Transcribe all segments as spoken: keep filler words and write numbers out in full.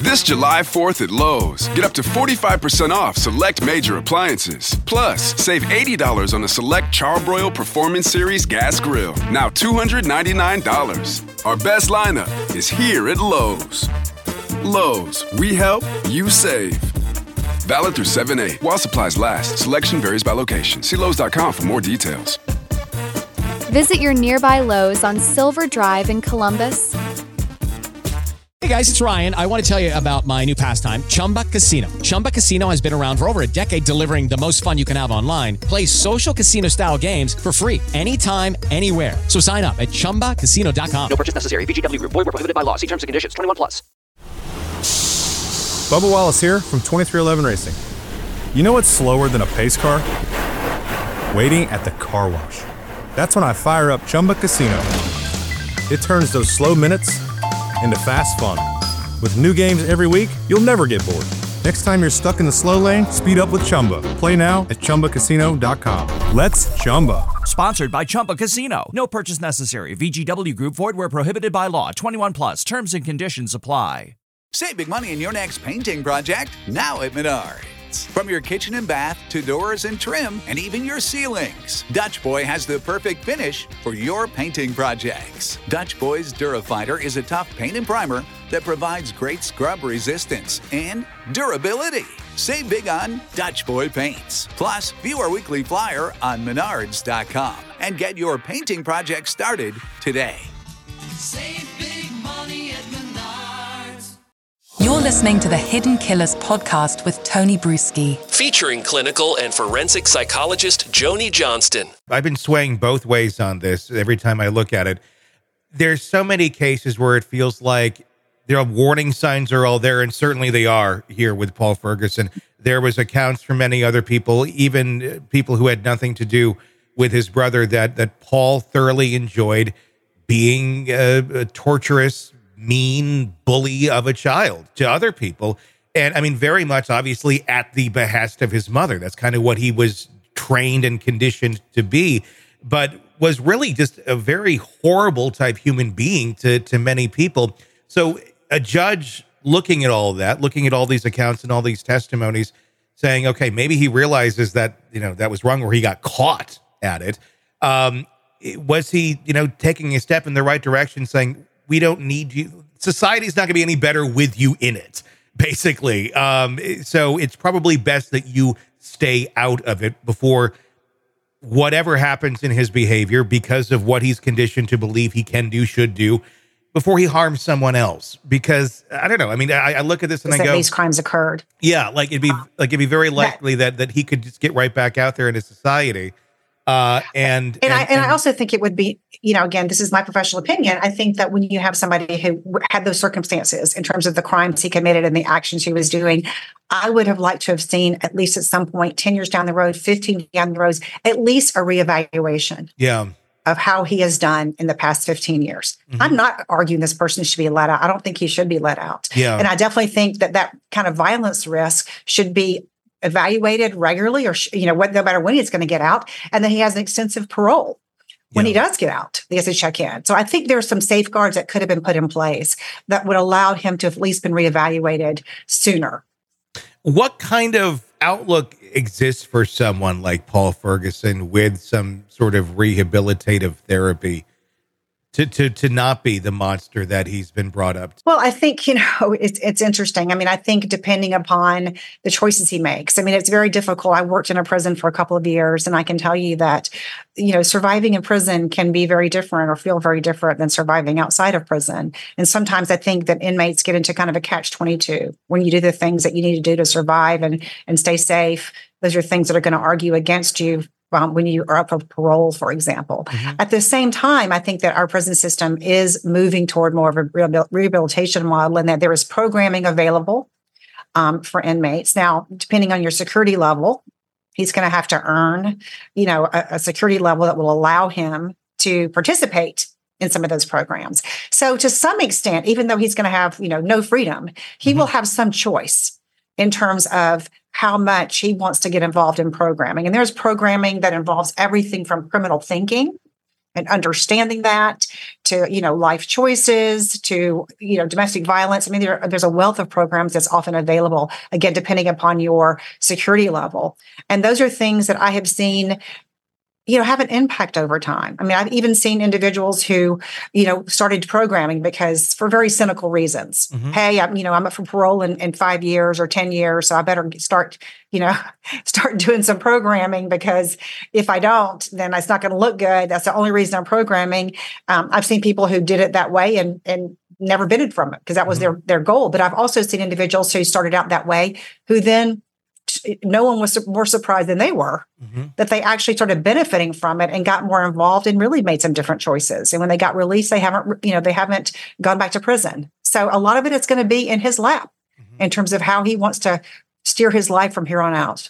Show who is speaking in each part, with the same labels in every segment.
Speaker 1: This July fourth at Lowe's, get up to forty-five percent off select major appliances. Plus, save eighty dollars on a select Charbroil Performance Series gas grill, now two hundred ninety-nine dollars. Our best lineup is here at Lowe's. Lowe's, we help, you save. Valid through seven eight while supplies last. Selection varies by location. See Lowe's dot com for more details.
Speaker 2: Visit your nearby Lowe's on Silver Drive in Columbus.
Speaker 3: Hey guys, it's Ryan. I want to tell you about my new pastime, Chumba Casino. Chumba Casino has been around for over a decade, delivering the most fun you can have online. Play social casino-style games for free anytime, anywhere. So sign up at chumba casino dot com.
Speaker 4: No purchase necessary. V G W Group. Void where prohibited by law. See terms and conditions. twenty-one plus.
Speaker 5: Bubba Wallace here from twenty-three eleven Racing. You know what's slower than a pace car? Waiting at the car wash. That's when I fire up Chumba Casino. It turns those slow minutes into fast fun. With new games every week, you'll never get bored. Next time you're stuck in the slow lane, speed up with Chumba. Play now at chumba casino dot com. Let's Chumba.
Speaker 6: Sponsored by Chumba Casino. No purchase necessary. V G W Group. Void where prohibited by law. twenty-one plus. Terms and conditions apply.
Speaker 7: Save big money in your next painting project now at Menards. From your kitchen and bath to doors and trim and even your ceilings, Dutch Boy has the perfect finish for your painting projects. Dutch Boy's Durafighter is a tough paint and primer that provides great scrub resistance and durability. Save big on Dutch Boy paints. Plus, view our weekly flyer on menards dot com and get your painting project started today.
Speaker 8: Save big money at Menards.
Speaker 9: You're listening to the Hidden Killers podcast with Tony Bruschi.
Speaker 10: Featuring clinical and forensic psychologist Joni Johnston.
Speaker 11: I've been swaying both ways on this every time I look at it. There's so many cases where it feels like their warning signs are all there, and certainly they are here with Paul Ferguson. There was accounts from many other people, even people who had nothing to do with his brother, that, that Paul thoroughly enjoyed being a, a torturous, mean bully of a child to other people. And I mean, very much obviously at the behest of his mother. That's kind of what he was trained and conditioned to be, but was really just a very horrible type human being to, to many people. So a judge looking at all of that, looking at all these accounts and all these testimonies, saying, okay, maybe he realizes that, you know, that was wrong, or he got caught at it. Um, was he, you know, taking a step in the right direction, saying, we don't need you. Society's not going to be any better with you in it, basically. Um, so it's probably best that you stay out of it before whatever happens in his behavior, because of what he's conditioned to believe he can do, should do, before he harms someone else. Because I don't know. I mean, I, I look at this and I
Speaker 12: that
Speaker 11: go,
Speaker 12: these crimes occurred.
Speaker 11: Yeah, like it'd be like it'd be very likely that that he could just get right back out there into society. Uh, and,
Speaker 12: and,
Speaker 11: and,
Speaker 12: I, and, and I also think it would be, you know, again, this is my professional opinion. I think that when you have somebody who had those circumstances in terms of the crimes he committed and the actions he was doing, I would have liked to have seen, at least at some point, ten years down the road, fifteen down the road, at least a reevaluation.
Speaker 11: Yeah.
Speaker 12: Of how he has done in the past fifteen years. Mm-hmm. I'm not arguing this person should be let out. I don't think he should be let out.
Speaker 11: Yeah.
Speaker 12: And I definitely think that that kind of violence risk should be evaluated regularly, or, you know, what, no matter when he's going to get out, and then he has an extensive parole when yeah. he does get out. He has to check in. So I think there are some safeguards that could have been put in place that would allow him to have at least been reevaluated sooner.
Speaker 11: What kind of outlook exists for someone like Paul Ferguson with some sort of rehabilitative therapy to to to not be the monster that he's been brought up to?
Speaker 12: Well, I think, you know, it's it's interesting. I mean, I think depending upon the choices he makes, I mean, it's very difficult. I worked in a prison for a couple of years, and I can tell you that, you know, surviving in prison can be very different or feel very different than surviving outside of prison. And sometimes I think that inmates get into kind of a catch twenty-two when you do the things that you need to do to survive and and stay safe. Those are things that are going to argue against you Um, when you are up for parole, for example. Mm-hmm. At the same time, I think that our prison system is moving toward more of a rehabilitation model, and that there is programming available um, for inmates. Now, depending on your security level, he's going to have to earn, you know, a, a security level that will allow him to participate in some of those programs. So to some extent, even though he's going to have, you know, no freedom, he mm-hmm. will have some choice in terms of how much he wants to get involved in programming. And there's programming that involves everything from criminal thinking and understanding that, to, you know, life choices, to, you know, domestic violence. I mean, there, there's a wealth of programs that's often available, again, depending upon your security level. And those are things that I have seen, you know, have an impact over time. I mean, I've even seen individuals who, you know, started programming because for very cynical reasons. Mm-hmm. Hey, I'm, you know, I'm up for parole in, in five years or ten years. So I better start, you know, start doing some programming, because if I don't, then it's not going to look good. That's the only reason I'm programming. Um, I've seen people who did it that way and, and never benefited from it because that was mm-hmm. their, their goal. But I've also seen individuals who started out that way who then no one was more surprised than they were mm-hmm. that they actually started benefiting from it and got more involved and really made some different choices. And when they got released, they haven't, you know, they haven't gone back to prison. So a lot of it is going to be in his lap mm-hmm. in terms of how he wants to steer his life from here on out.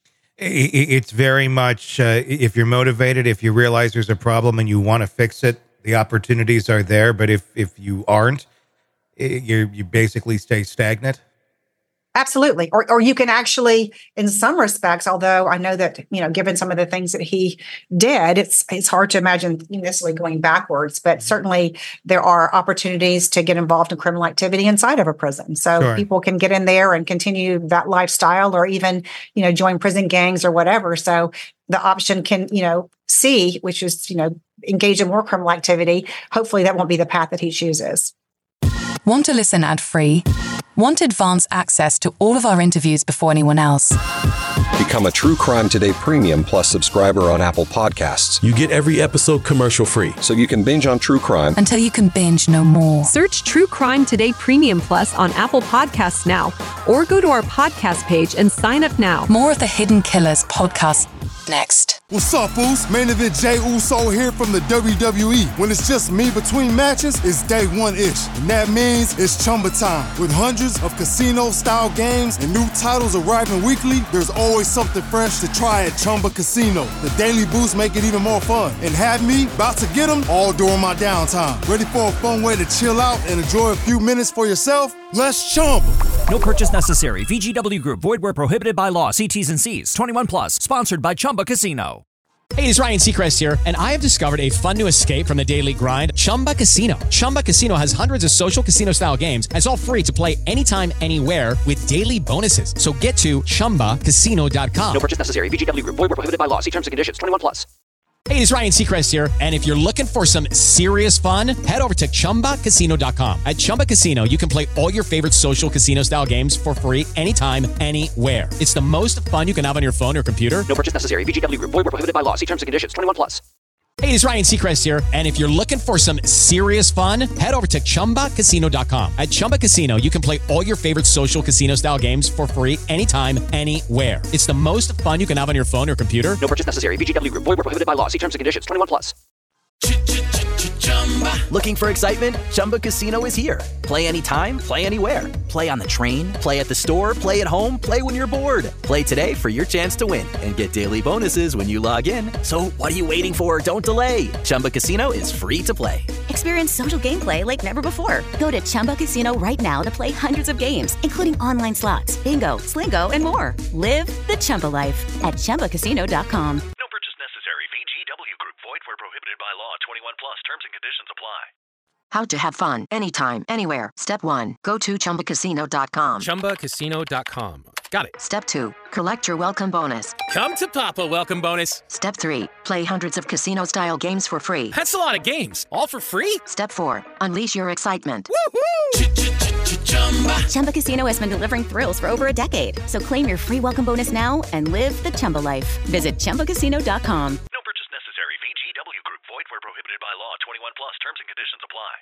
Speaker 11: It's very much, uh, if you're motivated, if you realize there's a problem and you want to fix it, the opportunities are there. But if, if you aren't, you you basically stay stagnant.
Speaker 12: Absolutely. Or or you can actually, in some respects, although I know that, you know, given some of the things that he did, it's it's hard to imagine necessarily going backwards, but certainly there are opportunities to get involved in criminal activity inside of a prison. So sure. people can get in there and continue that lifestyle, or even, you know, join prison gangs or whatever. So the option can, you know, C, which is, you know, engage in more criminal activity. Hopefully that won't be the path that he chooses.
Speaker 9: Want to listen ad-free? Want advanced access to all of our interviews before anyone else?
Speaker 10: Become a True Crime Today Premium Plus subscriber on Apple Podcasts.
Speaker 13: You get every episode commercial-free,
Speaker 10: so you can binge on true crime
Speaker 9: until you can binge no more.
Speaker 14: Search True Crime Today Premium Plus on Apple Podcasts now, or go to our podcast page and sign up now.
Speaker 9: More of the Hidden Killers podcast next.
Speaker 15: What's up, Uso? Main event Jey Uso here from the W W E. When it's just me between matches, it's day one-ish. And that means it's Chumba time. With hundreds of casino-style games and new titles arriving weekly, there's always something fresh to try at Chumba Casino. The daily boosts make it even more fun. And have me about to get them all during my downtime. Ready for a fun way to chill out and enjoy a few minutes for yourself? Let's Chumba.
Speaker 6: No purchase necessary. V G W Group. Void where prohibited by law. See T's and C's. twenty-one plus. Sponsored by Chumba Casino.
Speaker 3: Hey, it's Ryan Seacrest here, and I have discovered a fun new escape from the daily grind, Chumba Casino. Chumba Casino has hundreds of social casino-style games, and it's all free to play anytime, anywhere with daily bonuses. So get to Chumba Casino dot com.
Speaker 4: No purchase necessary. V G W Group. Void where prohibited by law. See terms and conditions. twenty-one plus.
Speaker 3: Hey, it's Ryan Seacrest here, and if you're looking for some serious fun, head over to Chumba Casino dot com. At Chumba Casino, you can play all your favorite social casino-style games for free anytime, anywhere. It's the most fun you can have on your phone or computer.
Speaker 4: No purchase necessary. V G W Group. Void where prohibited by law. See terms and conditions. twenty-one plus.
Speaker 3: Hey, it's Ryan Seacrest here, and if you're looking for some serious fun, head over to Chumba Casino dot com. At Chumba Casino, you can play all your favorite social casino-style games for free anytime, anywhere. It's the most fun you can have on your phone or computer.
Speaker 4: No purchase necessary. V G W Group. Void where prohibited by law. See terms and conditions. twenty-one plus.
Speaker 16: Looking for excitement? Chumba Casino is here. Play anytime, play anywhere. Play on the train, play at the store, play at home, play when you're bored. Play today for your chance to win and get daily bonuses when you log in. So what are you waiting for? Don't delay. Chumba Casino is free to play.
Speaker 17: Experience social gameplay like never before. Go to Chumba Casino right now to play hundreds of games, including online slots, bingo, Slingo, and more. Live the Chumba life at Chumba Casino dot com.
Speaker 18: No purchase necessary. V G W Group. Void where prohibited by law. twenty-one plus. Terms and conditions apply.
Speaker 19: How to have fun anytime, anywhere. Step one, go to Chumba Casino dot com.
Speaker 20: Chumba Casino dot com. Got it.
Speaker 19: Step two, collect your welcome bonus.
Speaker 20: Come to Papa welcome bonus.
Speaker 19: Step three, play hundreds of casino-style games for free.
Speaker 20: That's a lot of games, all for free?
Speaker 19: Step four, unleash your excitement.
Speaker 17: Woohoo! Chumba Casino has been delivering thrills for over a decade. So claim your free welcome bonus now and live the Chumba life. Visit Chumba Casino dot com.
Speaker 18: No purchase necessary. V G W Group. Void where prohibited by law. twenty-one plus. Terms and conditions apply.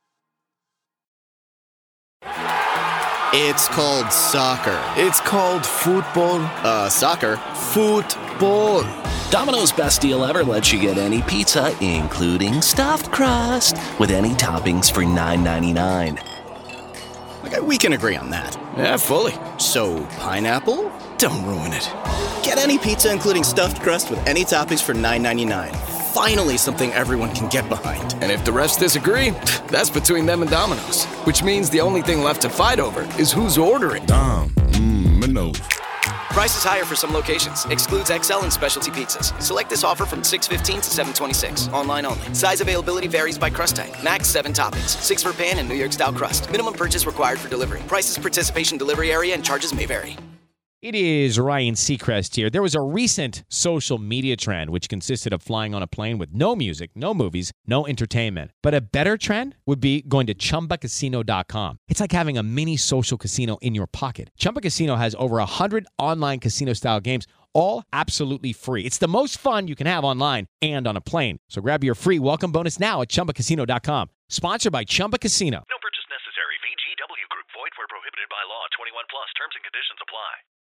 Speaker 21: It's called soccer. It's called football. Uh, soccer. Football.
Speaker 10: Domino's best deal ever lets you get any pizza, including stuffed crust, with any toppings for nine ninety-nine.
Speaker 21: Okay, we can agree on that.
Speaker 10: Yeah, fully.
Speaker 21: So, pineapple? Don't ruin it. Get any pizza, including stuffed crust, with any toppings for nine ninety-nine. Finally, something everyone can get behind.
Speaker 22: And if the refs disagree, that's between them and Domino's. Which means the only thing left to fight over is who's ordering.
Speaker 23: Dom, mmm,
Speaker 22: Prices higher for some locations. Excludes X L and specialty pizzas. Select this offer from six fifteen to seven twenty-six. Online only. Size availability varies by crust type. Max seven toppings. Six for pan and New York style crust. Minimum purchase required for delivery. Prices, participation, delivery area, and charges may vary.
Speaker 3: It is Ryan Seacrest here. There was a recent social media trend which consisted of flying on a plane with no music, no movies, no entertainment. But a better trend would be going to Chumba Casino dot com. It's like having a mini social casino in your pocket. Chumba Casino has over one hundred online casino-style games, all absolutely free. It's the most fun you can have online and on a plane. So grab your free welcome bonus now at Chumba Casino dot com. Sponsored by Chumba Casino.
Speaker 18: No